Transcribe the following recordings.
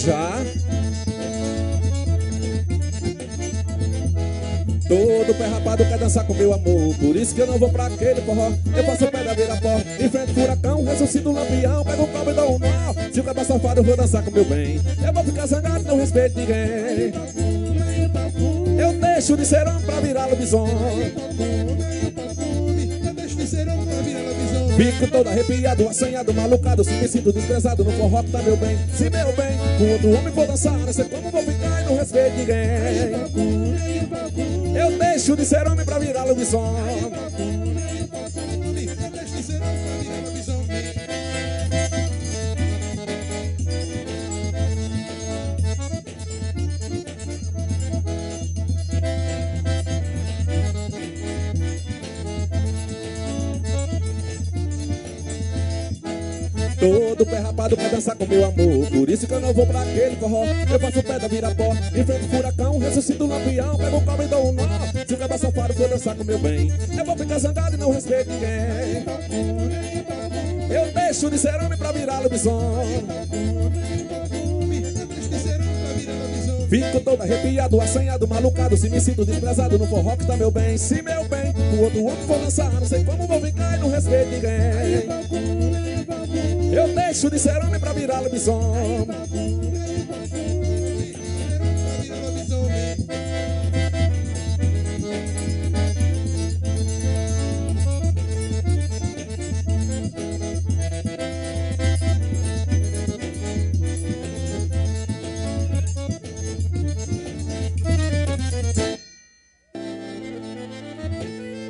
Já. Todo pé rapado quer dançar com meu amor, por isso que eu não vou pra aquele forró. Eu passo o pé da vira-pó, enfrento o furacão, ressuscito o lampião, pego o cobre e dou um nó. Se o cabra safado eu vou dançar com meu bem, eu vou ficar zangado e não respeito ninguém. Eu deixo de ser homem pra virar lobisomem. Fico todo arrepiado, assanhado, malucado, se me sinto desprezado no forró que tá meu bem. Se meu bem, com outro homem vou dançar, não sei como vou ficar e não respeito ninguém. Eu deixo de ser homem pra virar lobisomem. Todo pé rapado quer dançar com meu amor, por isso que eu não vou pra aquele forró. Eu faço o pé da vira-pó, enfrento o furacão, ressuscito o lampião, pego o cobre e dou um nó. Se o cabra safado for dançar com meu bem, eu vou ficar zangado e não respeito ninguém. Eu deixo de ser homem pra virar lobisomem. Fico todo arrepiado, assanhado, malucado, se me sinto desprezado no forró que tá meu bem. Se meu bem, o outro homem for dançar, não sei como vou ficar e não respeito ninguém. Eu deixo de ser homem pra virar lobisomem.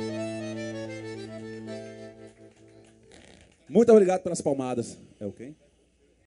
Muito obrigado pelas palmadas. É o quê?